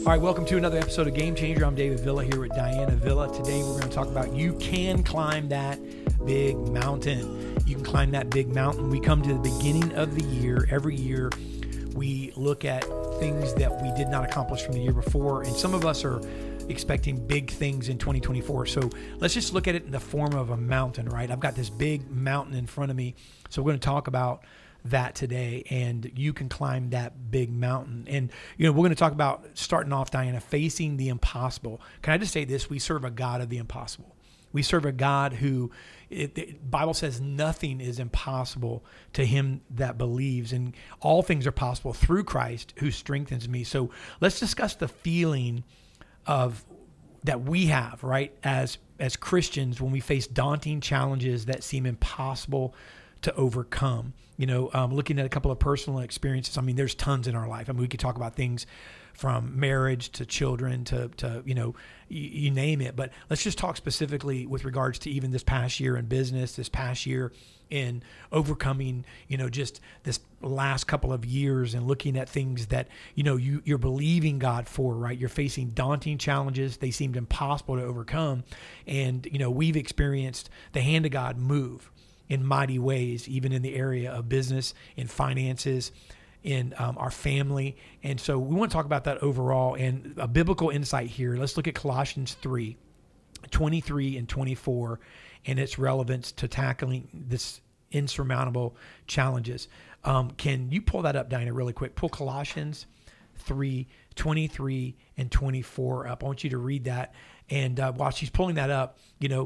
All right, welcome to another episode of Game Changer. I'm David Villa here with Diana Villa. Today we're going to talk about you can climb that big mountain. You can climb that big mountain. We come to the beginning of the year. Every year we look at things that we did not accomplish from the year before, and some of us are expecting big things in 2024. So let's just look at it in the form of a mountain, right? I've got this big mountain in front of me. So we're going to talk about that today, and you can climb that big mountain. And, we're going to talk about, starting off, Diana, facing the impossible. Can I just say this? We serve a God of the impossible. We serve a God who, the Bible says nothing is impossible to him that believes, and all things are possible through Christ who strengthens me. So let's discuss the feeling of that we have, right, as Christians when we face daunting challenges that seem impossible to overcome. Looking at a couple of personal experiences. I mean, there's tons in our life. I mean, we could talk about things from marriage to children to you name it. But let's just talk specifically with regards to even this past year in business, this past year in overcoming, just this last couple of years and looking at things that, you're believing God for, right? You're facing daunting challenges. They seemed impossible to overcome. And, we've experienced the hand of God move in mighty ways, even in the area of business, in finances, in our family. And so we want to talk about that overall and a biblical insight here. Let's look at Colossians 3:23 and 24, and its relevance to tackling this insurmountable challenges. Can you pull that up, Dinah, really quick? Pull Colossians 3:23 and 24 up. I want you to read that. And while she's pulling that up,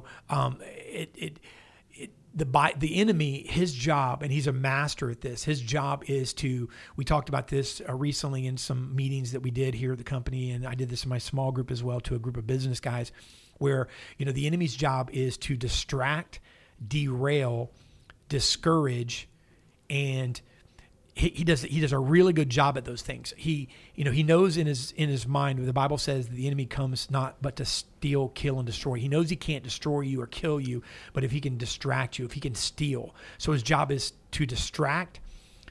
the enemy, his job, and he's a master at this, his job is to, we talked about this recently in some meetings that we did here at the company, and I did this in my small group as well to a group of business guys, where, the enemy's job is to distract, derail, discourage, and he does a really good job at those things. He knows in his mind, the Bible says that the enemy comes not but to steal, kill, and destroy. He knows he can't destroy you or kill you, but if he can distract you, if he can steal. So his job is to distract,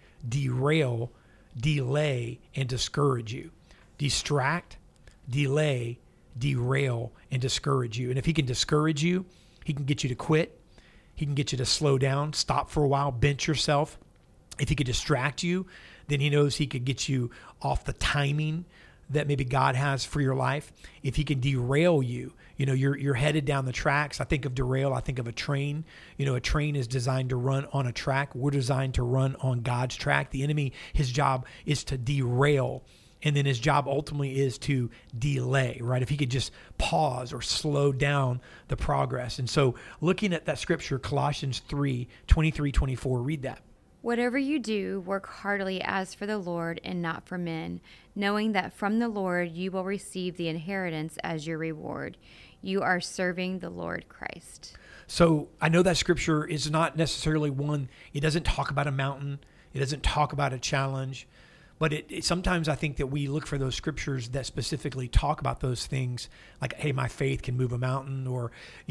derail, delay, and discourage you. Distract, delay, derail, and discourage you. And if he can discourage you, he can get you to quit. He can get you to slow down, stop for a while, bench yourself. If he could distract you, then he knows he could get you off the timing that maybe God has for your life. If he can derail you, you're headed down the tracks. I think of derail, I think of a train. A train is designed to run on a track. We're designed to run on God's track. The enemy, his job is to derail. And then his job ultimately is to delay, right? If he could just pause or slow down the progress. And so looking at that scripture, Colossians 3:23, 24, read that. Whatever you do, work heartily as for the Lord and not for men, knowing that from the Lord you will receive the inheritance as your reward. You are serving the Lord Christ. So I know that scripture is not necessarily one, it doesn't talk about a mountain, it doesn't talk about a challenge, but it sometimes I think that we look for those scriptures that specifically talk about those things, like, hey, my faith can move a mountain, or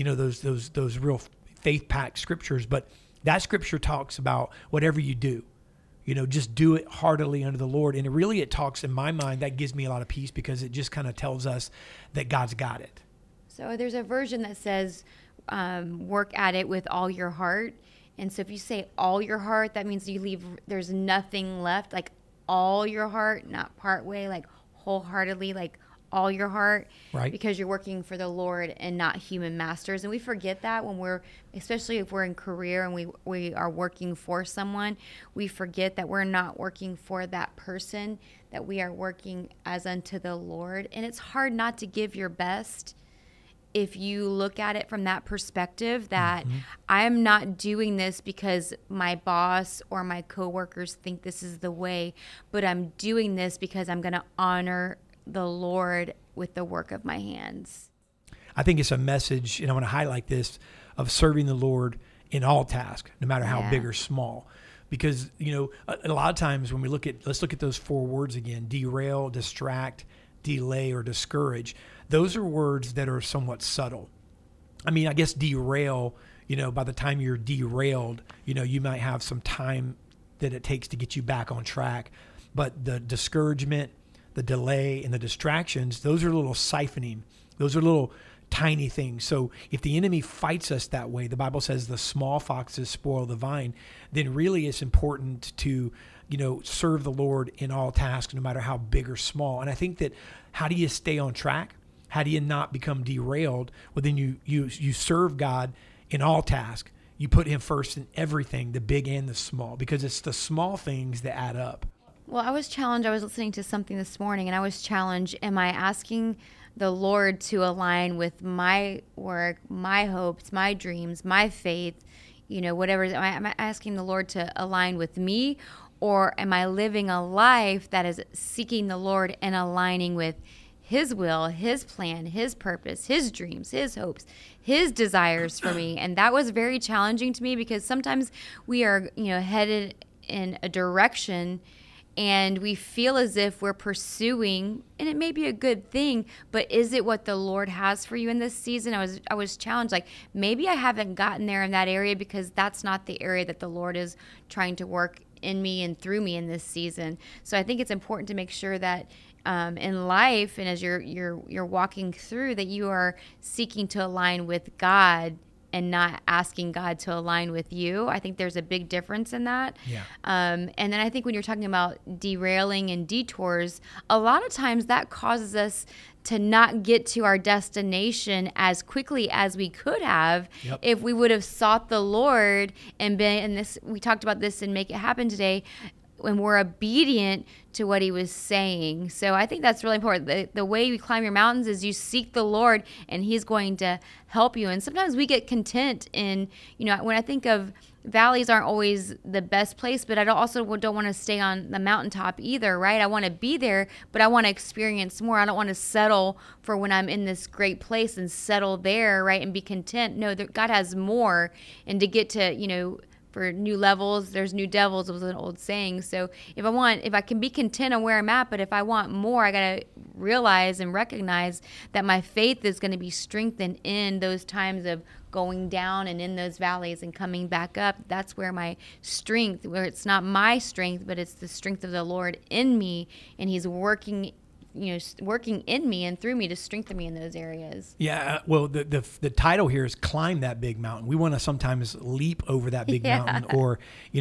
those real faith-packed scriptures. But that scripture talks about whatever you do, just do it heartily unto the Lord. And it talks, in my mind, that gives me a lot of peace because it just kind of tells us that God's got it. So there's a version that says, work at it with all your heart. And so if you say all your heart, that means there's nothing left, like all your heart, not part way, like wholeheartedly, like all your heart, right? Because you're working for the Lord and not human masters. And we forget that especially if we're in career and we are working for someone, we forget that we're not working for that person, that we are working as unto the Lord. And it's hard not to give your best if you look at it from that perspective, that I'm not doing this because my boss or my coworkers think this is the way, but I'm doing this because I'm going to honor the Lord with the work of my hands. I think it's a message, and I want to highlight this, of serving the Lord in all tasks, no matter how big or small. Because, a lot of times when let's look at those four words again: derail, distract, delay, or discourage. Those are words that are somewhat subtle. I mean, I guess derail, by the time you're derailed, you might have some time that it takes to get you back on track. But the discouragement, the delay, and the distractions, those are little siphoning. Those are little tiny things. So if the enemy fights us that way, the Bible says the small foxes spoil the vine, then really it's important to, serve the Lord in all tasks, no matter how big or small. And I think that how do you stay on track? How do you not become derailed? Well, then you serve God in all tasks. You put him first in everything, the big and the small, because it's the small things that add up. Well, I was challenged. I was listening to something this morning, and I was challenged. Am I asking the Lord to align with my work, my hopes, my dreams, my faith, whatever? Am I asking the Lord to align with me, or am I living a life that is seeking the Lord and aligning with his will, his plan, his purpose, his dreams, his hopes, his desires for me? And that was very challenging to me, because sometimes we are, headed in a direction and we feel as if we're pursuing, and it may be a good thing, but is it what the Lord has for you in this season? I was challenged, like, maybe I haven't gotten there in that area because that's not the area that the Lord is trying to work in me and through me in this season. So I think it's important to make sure that in life, and as you're walking through, that you are seeking to align with God and not asking God to align with you. I think there's a big difference in that. Yeah. And then I think when you're talking about derailing and detours, a lot of times that causes us to not get to our destination as quickly as we could have if we would have sought the Lord and been, and this, we talked about this in Make It Happen today, when we're obedient to what he was saying. So I think that's really important. The way you climb your mountains is you seek the Lord, and he's going to help you. And sometimes we get content in, when I think of valleys aren't always the best place, but I also don't want to stay on the mountaintop either, right? I want to be there, but I want to experience more. I don't want to settle for when I'm in this great place and settle there, right, and be content. No, God has more. And to get to, for new levels, there's new devils, was an old saying. So if I can be content on where I'm at, but if I want more, I got to realize and recognize that my faith is going to be strengthened in those times of going down and in those valleys and coming back up. That's where my strength, where it's not my strength, but it's the strength of the Lord in me, and he's working in me and through me to strengthen me in those areas. Yeah. Well, the title here is Climb That Big Mountain. We want to sometimes leap over that big mountain, or,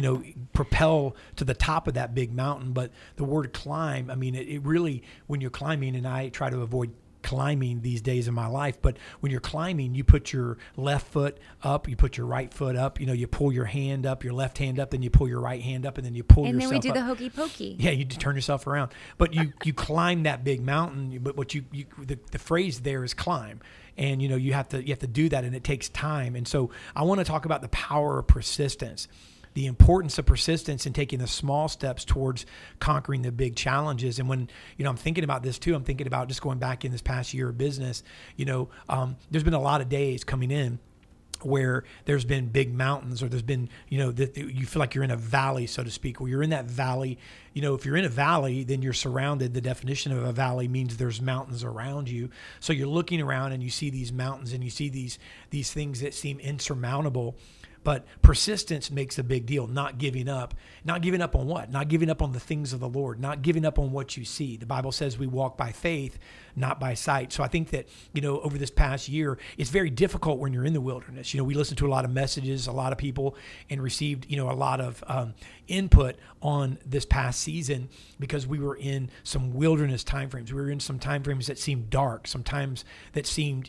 propel to the top of that big mountain. But the word climb, it really, when you're climbing, and I try to avoid climbing these days in my life, but when you're climbing, you put your left foot up, you put your right foot up, you pull your hand up, your left hand up, then you pull your right hand up, and then you pull yourself up. And then we do the hokey pokey. Yeah, you turn yourself around. But you climb that big mountain, but what the phrase there is climb. And you have to do that, and it takes time. And so I want to talk about the power of persistence. The importance of persistence in taking the small steps towards conquering the big challenges. And when, I'm thinking about this too, I'm thinking about just going back in this past year of business, there's been a lot of days coming in where there's been big mountains, or there's been, you feel like you're in a valley, so to speak, where you're in that valley. If you're in a valley, then you're surrounded. The definition of a valley means there's mountains around you. So you're looking around and you see these mountains, and you see these things that seem insurmountable. But persistence makes a big deal. Not giving up. Not giving up on what? Not giving up on the things of the Lord. Not giving up on what you see. The Bible says we walk by faith, not by sight. So I think that, over this past year, it's very difficult when you're in the wilderness. We listened to a lot of messages, a lot of people, and received, a lot of input on this past season, because we were in some wilderness timeframes. We were in some timeframes that seemed dark, sometimes that seemed,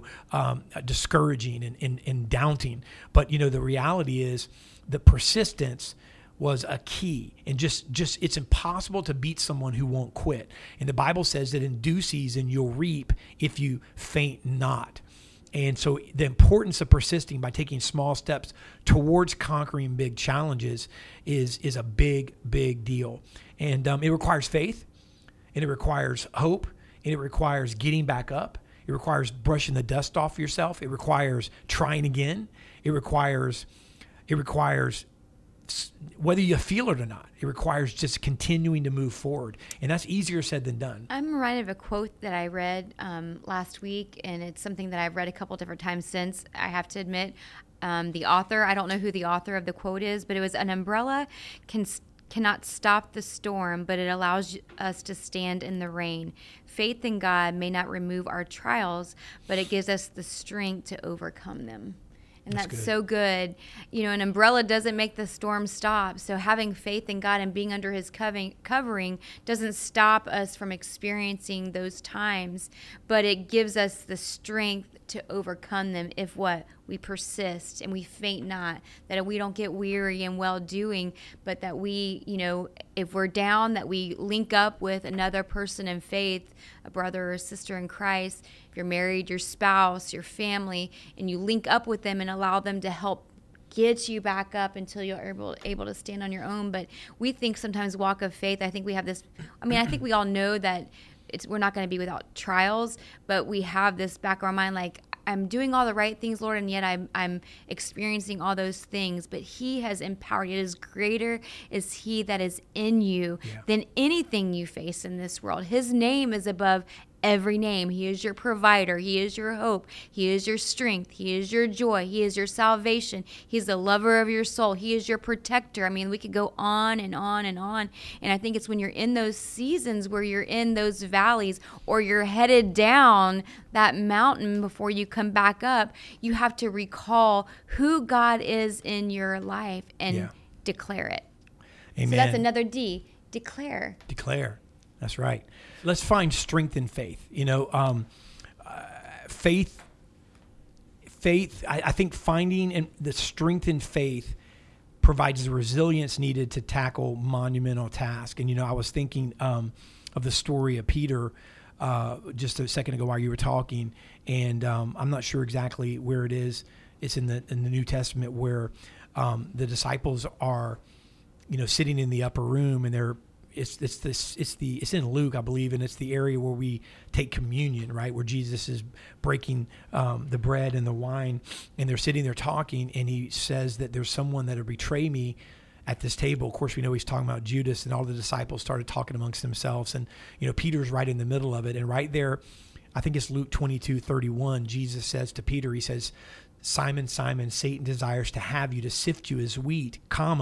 discouraging and daunting. But, the reality is the persistence was a key, and just it's impossible to beat someone who won't quit. And the Bible says that in due season you'll reap if you faint not. And so the importance of persisting by taking small steps towards conquering big challenges is a big, big deal. And it requires faith, and it requires hope, and it requires getting back up. It requires brushing the dust off yourself. It requires trying again. It requires whether you feel it or not. It requires just continuing to move forward. And that's easier said than done. I'm reminded of a quote that I read last week, and it's something that I've read a couple different times since, I have to admit. The author, I don't know who the author of the quote is, but it was an umbrella can cannot stop the storm, but it allows us to stand in the rain. Faith in God may not remove our trials, but it gives us the strength to overcome them. And that's so good. You know, an umbrella doesn't make the storm stop. So having faith in God and being under his covering doesn't stop us from experiencing those times, but it gives us the strength to overcome them if we persist and we faint not, that we don't get weary in well-doing, but that we, you know, if we're down, that we link up with another person in faith, a brother or sister in Christ. If you're married, your spouse, your family, and you link up with them and allow them to help get you back up until you're able to stand on your own. But we think sometimes walk of faith, I think we have this, I think we all know that we're not going to be without trials, but we have this back of our mind, like, I'm doing all the right things, Lord, and yet I'm experiencing all those things. But he has empowered you. It is greater is he that is in you than anything you face in this world. His name is above every name. He is your provider. He is your hope. He is your strength. He is your joy. He is your salvation. He's the lover of your soul. He is your protector. I mean, we could go on and on and on. And I think it's when you're in those seasons where you're in those valleys or you're headed down that mountain before you come back up, you have to recall who God is in your life and declare it. Amen. So that's another D, declare. Declare. That's right. Let's find strength in faith. You know, faith. I think finding the strength in faith provides the resilience needed to tackle monumental tasks. And, you know, I was thinking of the story of Peter just a second ago while you were talking, and I'm not sure exactly where it is. It's in the New Testament where the disciples are, you know, sitting in the upper room, and it's in Luke, I believe, and it's the area where we take communion, right? Where Jesus is breaking the bread and the wine, and they're sitting there talking, and he says that there's someone that'll betray me at this table. Of course, we know he's talking about Judas, and all the disciples started talking amongst themselves, and, you know, Peter's right in the middle of it, and right there, I think it's Luke 22:31, Jesus says to Peter, he says, Simon, Simon, Satan desires to have you, to sift you as wheat,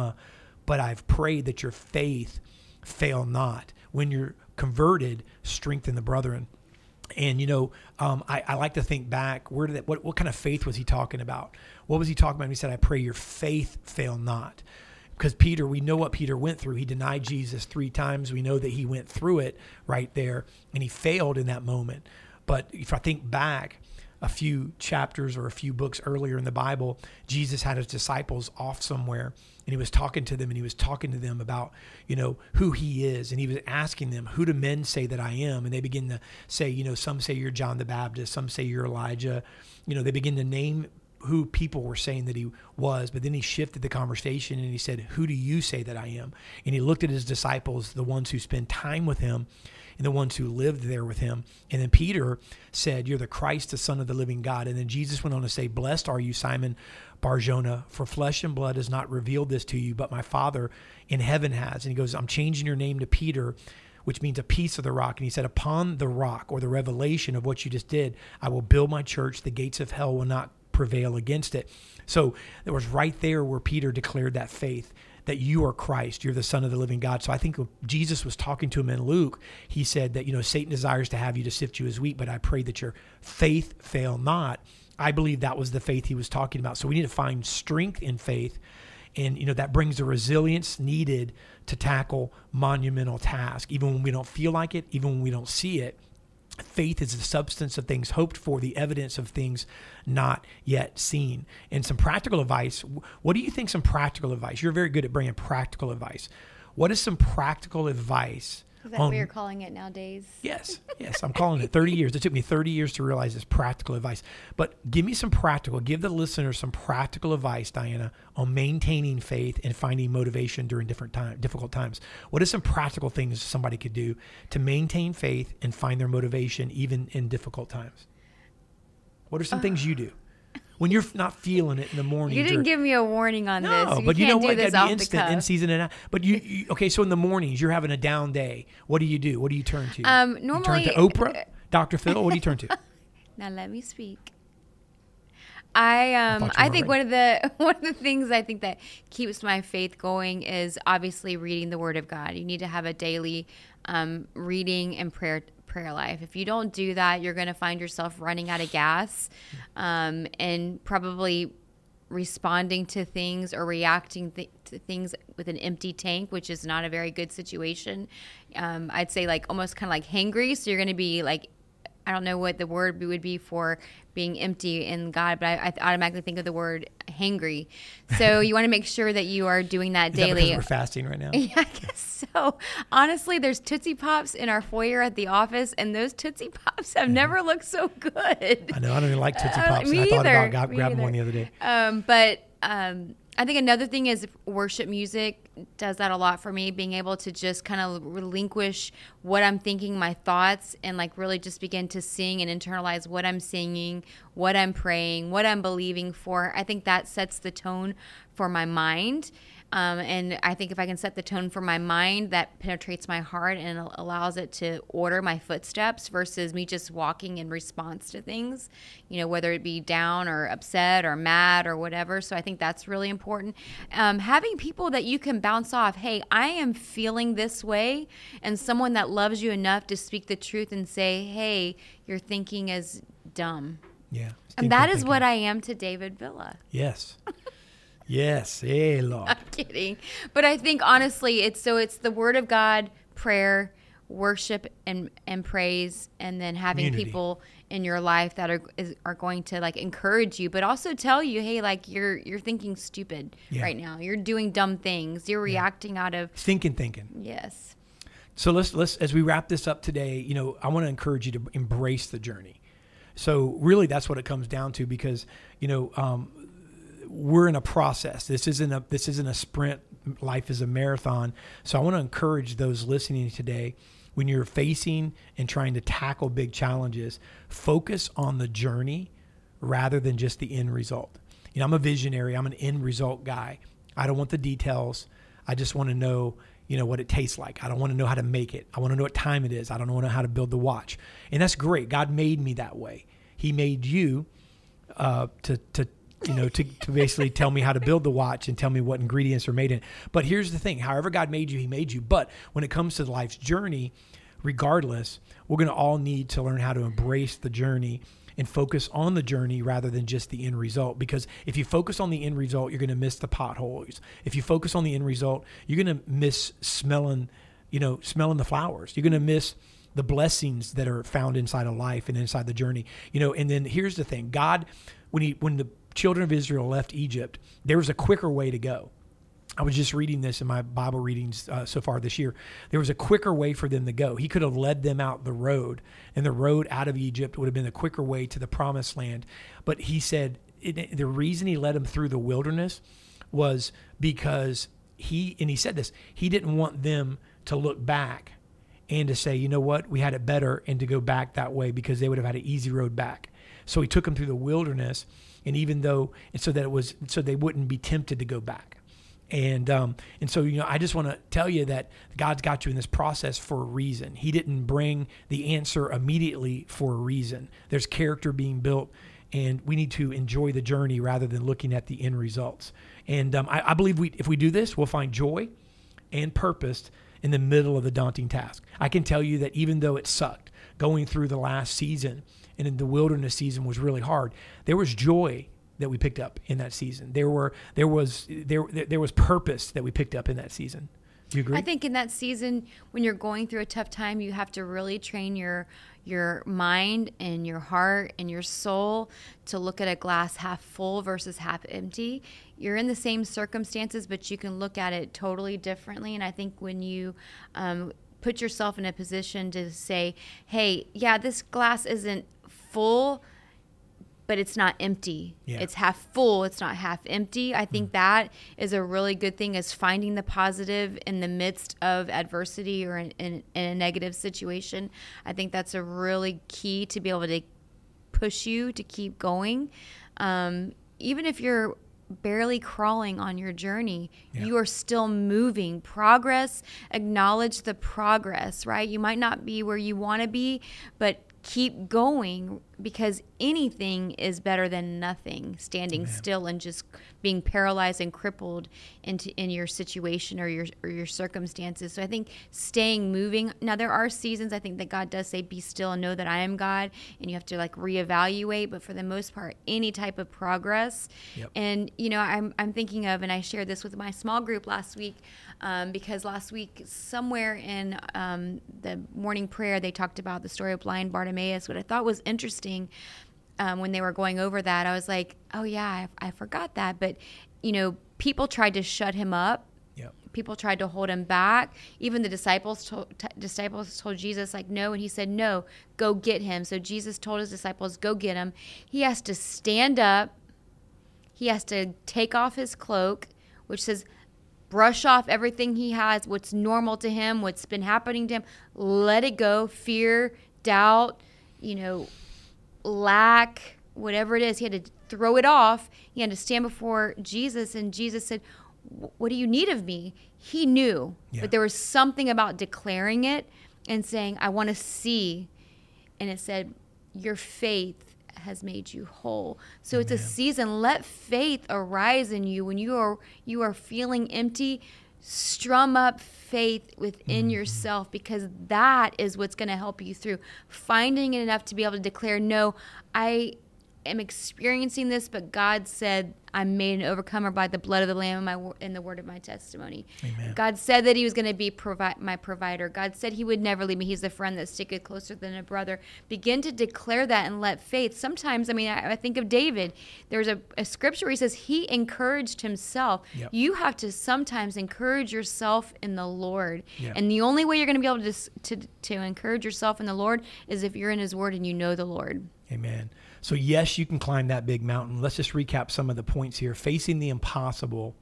but I've prayed that your faith fail not. When you're converted, strengthen the brethren. And, you know, I like to think back, what kind of faith was he talking about? What was he talking about when he said, I pray your faith fail not? Because Peter, we know what Peter went through. He denied Jesus 3 times. We know that he went through it right there, and he failed in that moment. But if I think back a few chapters or a few books earlier in the Bible, Jesus had his disciples off somewhere, and he was talking to them, and he was talking to them about, you know, who he is. And he was asking them, who do men say that I am? And they begin to say, you know, some say you're John the Baptist, some say you're Elijah. You know, they begin to name who people were saying that he was. But then he shifted the conversation, and he said, who do you say that I am? And he looked at his disciples, the ones who spend time with him, and the ones who lived there with him. And then Peter said, you're the Christ, the Son of the living God. And then Jesus went on to say, blessed are you, Simon Bar-Jonah, for flesh and blood has not revealed this to you, but my Father in heaven has. And he goes, I'm changing your name to Peter, which means a piece of the rock. And he said, upon the rock, or the revelation of what you just did, I will build my church. The gates of hell will not prevail against it. So it was right there where Peter declared that faith, that you are Christ, you're the Son of the living God. So I think when Jesus was talking to him in Luke, he said that, you know, Satan desires to have you to sift you as wheat, but I pray that your faith fail not. I believe that was the faith he was talking about. So we need to find strength in faith, and, you know, that brings the resilience needed to tackle monumental tasks, even when we don't feel like it, even when we don't see it. Faith is the substance of things hoped for, the evidence of things not yet seen. And some practical advice. What do you think some practical advice? You're very good at bringing practical advice. What is some practical advice? Is that what you're calling it nowadays? Yes, I'm calling it 30 years. It took me 30 years to realize it's practical advice. But give the listeners some practical advice, Diana, on maintaining faith and finding motivation during difficult times. What are some practical things somebody could do to maintain faith and find their motivation even in difficult times? What are some things you do when you're not feeling it in the morning? You didn't give me a warning on this. No, but you know what? It got to be instant, in season and out. But you okay? So in the mornings, you're having a down day. What do you do? What do you turn to? Normally, you turn to Oprah, Dr. Phil. What do you turn to? Now let me speak. I think one of the things I think that keeps my faith going is obviously reading the Word of God. You need to have a daily reading and prayer life. If you don't do that, you're going to find yourself running out of gas, and probably responding to things or reacting to things with an empty tank, which is not a very good situation. I'd say like almost kind of like hangry. So you're going to be like, I don't know what the word would be for being empty in God, but I automatically think of the word hangry. So you want to make sure that you are doing that daily. Is that because we're fasting right now? Yeah, I guess so. Honestly, there's Tootsie Pops in our foyer at the office, and those Tootsie Pops have never looked so good. I know. I don't even like Tootsie Pops. Me I thought either. about grabbing one the other day. But I think another thing is worship music does that a lot for me, being able to just kind of relinquish what I'm thinking, my thoughts, and like really just begin to sing and internalize what I'm singing, what I'm praying, what I'm believing for. I think that sets the tone for my mind. And I think if I can set the tone for my mind, that penetrates my heart and allows it to order my footsteps versus me just walking in response to things, whether it be down or upset or mad or whatever. So I think that's really important. Having people that you can bounce off, hey, I am feeling this way, and someone that loves you enough to speak the truth and say, hey, your thinking is dumb. Yeah. And that is what I am to David Villa. Yes. Yes, hey, Lord. I'm kidding. But I think, honestly, it's the Word of God, prayer, worship, and praise, and then having Community. people in your life that are going to, like, encourage you, but also tell you, hey, like, you're thinking stupid right now. You're doing dumb things. You're reacting out of... Thinking. Yes. So let's as we wrap this up today, I want to encourage you to embrace the journey. So really that's what it comes down to, because, we're in a process. This isn't a sprint. Life is a marathon. So I want to encourage those listening today, when you're facing and trying to tackle big challenges, focus on the journey rather than just the end result. I'm a visionary. I'm an end result guy. I don't want the details. I just want to know, what it tastes like. I don't want to know how to make it. I want to know what time it is. I don't want to know how to build the watch. And that's great. God made me that way. He made you to basically tell me how to build the watch and tell me what ingredients are made in it. But here's the thing, however God made you, he made you. But when it comes to life's journey, regardless, we're going to all need to learn how to embrace the journey and focus on the journey rather than just the end result. Because if you focus on the end result, you're going to miss the potholes. If you focus on the end result, you're going to miss smelling the flowers. You're going to miss the blessings that are found inside of life and inside the journey. And then here's the thing, God, when the children of Israel left Egypt, there was a quicker way to go. I was just reading this in my Bible readings so far this year. There was a quicker way for them to go. He could have led them out the road, and the road out of Egypt would have been a quicker way to the promised land. But he said the reason he led them through the wilderness was because he said this, he didn't want them to look back and to say, you know what, we had it better, and to go back that way, because they would have had an easy road back. So he took them through the wilderness, and so they wouldn't be tempted to go back. And so, I just want to tell you that God's got you in this process for a reason. He didn't bring the answer immediately for a reason. There's character being built, and we need to enjoy the journey rather than looking at the end results. And I believe if we do this, we'll find joy and purpose in the middle of the daunting task. I can tell you that even though it sucked going through the last season, and in the wilderness season was really hard, there was joy that we picked up in that season. There was purpose that we picked up in that season. Do you agree? I think in that season, when you're going through a tough time, you have to really train your mind and your heart and your soul to look at a glass half full versus half empty. You're in the same circumstances, but you can look at it totally differently. And I think when you put yourself in a position to say, hey, yeah, this glass isn't full, but it's not empty. Yeah. It's half full. It's not half empty. I think that is a really good thing, is finding the positive in the midst of adversity or in a negative situation. I think that's a really key to be able to push you to keep going. Even if you're barely crawling on your journey, you are still moving. Progress, acknowledge the progress, right? You might not be where you want to be, but keep going. because anything is better than nothing, standing still and just being paralyzed and crippled in your situation or your circumstances. So I think staying moving. Now there are seasons I think that God does say, be still and know that I am God, and you have to like reevaluate, but for the most part, any type of progress. Yep. And I'm thinking of, and I shared this with my small group last week, because last week somewhere in the morning prayer they talked about the story of blind Bartimaeus. What I thought was interesting when they were going over that, I was like, oh yeah, I forgot that. But people tried to shut him up. Yep. People tried to hold him back. Even the disciples told Jesus, like, no, and he said, no, go get him. So Jesus told his disciples, go get him. He has to stand up. He has to take off his cloak, which says, brush off everything he has, what's normal to him, what's been happening to him. Let it go. Fear, doubt, lack, whatever it is. He had to throw it off. He had to stand before Jesus, and Jesus said, what do you need of me? He knew, but there was something about declaring it and saying, I want to see. And it said, your faith has made you whole. So Amen. It's a season. Let faith arise in you when you are feeling empty. Strum up faith within yourself, because that is what's going to help you through finding it enough to be able to declare, no, I am experiencing this, but God said I'm made an overcomer by the blood of the Lamb and the word of my testimony. Amen. God said that he was going to be my provider. God said he would never leave me. He's the friend that sticketh closer than a brother. Begin to declare that and let faith. Sometimes, I think of David. There's a scripture where he says he encouraged himself. Yep. You have to sometimes encourage yourself in the Lord. Yep. And the only way you're going to be able to encourage yourself in the Lord is if you're in his word and you know the Lord. Amen. So yes, you can climb that big mountain. Let's just recap some of the points here. Facing the impossible,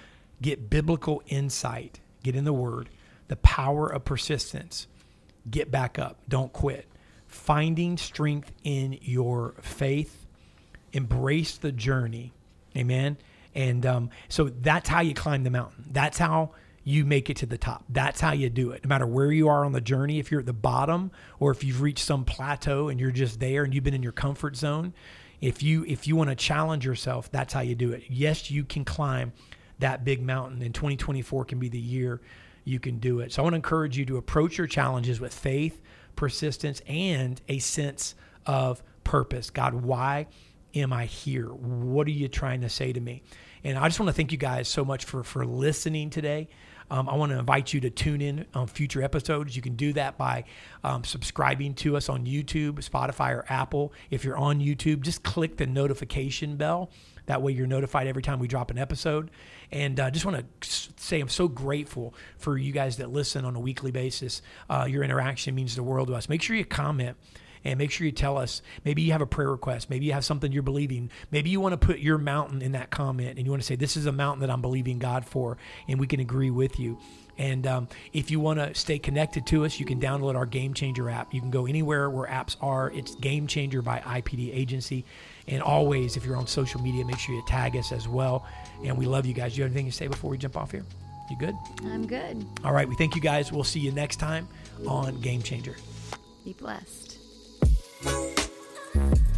get biblical insight, get in the word, the power of persistence, get back up, don't quit. Finding strength in your faith, embrace the journey. Amen. And so that's how you climb the mountain. That's how you make it to the top. That's how you do it. No matter where you are on the journey, if you're at the bottom or if you've reached some plateau and you're just there and you've been in your comfort zone, if you want to challenge yourself, that's how you do it. Yes, you can climb that big mountain, and 2024 can be the year you can do it. So I want to encourage you to approach your challenges with faith, persistence, and a sense of purpose. God, why am I here? What are you trying to say to me? And I just want to thank you guys so much for listening today. I want to invite you to tune in on future episodes. You can do that by subscribing to us on YouTube, Spotify, or Apple. If you're on YouTube, just click the notification bell. That way you're notified every time we drop an episode. And I just want to say I'm so grateful for you guys that listen on a weekly basis. Your interaction means the world to us. Make sure you comment. And make sure you tell us, maybe you have a prayer request. Maybe you have something you're believing. Maybe you want to put your mountain in that comment and you want to say, this is a mountain that I'm believing God for, and we can agree with you. And if you want to stay connected to us, you can download our Game Changer app. You can go anywhere where apps are. It's Game Changer by IPD Agency. And always, if you're on social media, make sure you tag us as well. And we love you guys. Do you have anything to say before we jump off here? You good? I'm good. All right. We thank you guys. We'll see you next time on Game Changer. Be blessed.